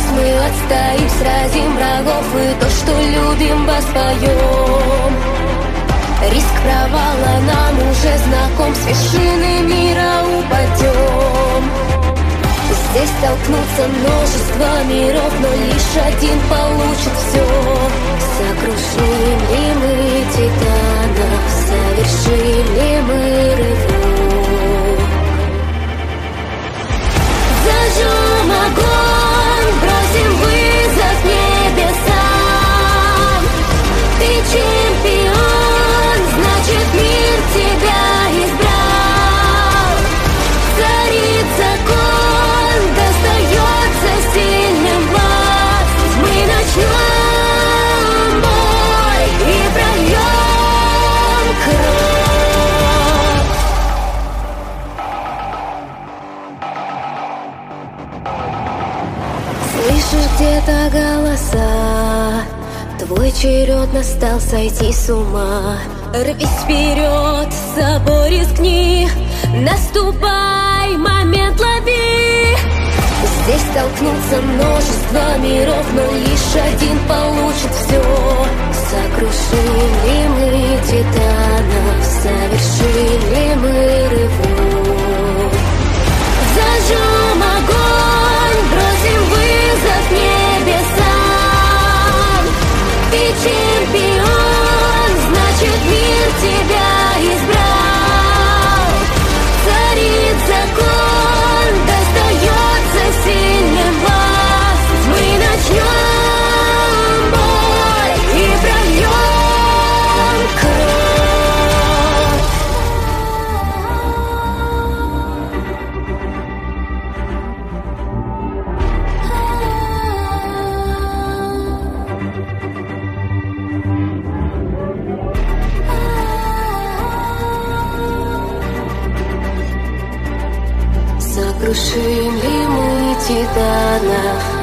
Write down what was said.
Здесь мы отстоим, сразим врагов и то, что любим, воспоем. Риск провала нам уже знаком, с вершины мира упадем. Здесь столкнутся множество миров, но лишь один получит все. Сокрушим ли мы титанов, совершим ли мы рывок? Зажжем огонь, бросим вызов небесам. Ты чемпион, значит мир тебя избрал. Царит закон, достается сильным власть. Мы начнем бой и прольем кровь. Слышишь где-то голоса, твой черед настал сойти с ума. Рвись вперед, с собой рискни, наступай, момент лови. Здесь столкнутся множество миров, но лишь один получит все. Сокрушим ли мы титанов, совершим ли мы рывок? Зажжем огонь, бросим вызов небесам. Ты чемпион, значит мир тебя избрал. Царит закон, достается сильным власть. Мы начнем бой и прольем кровь. Сокрушим ли мы титанов,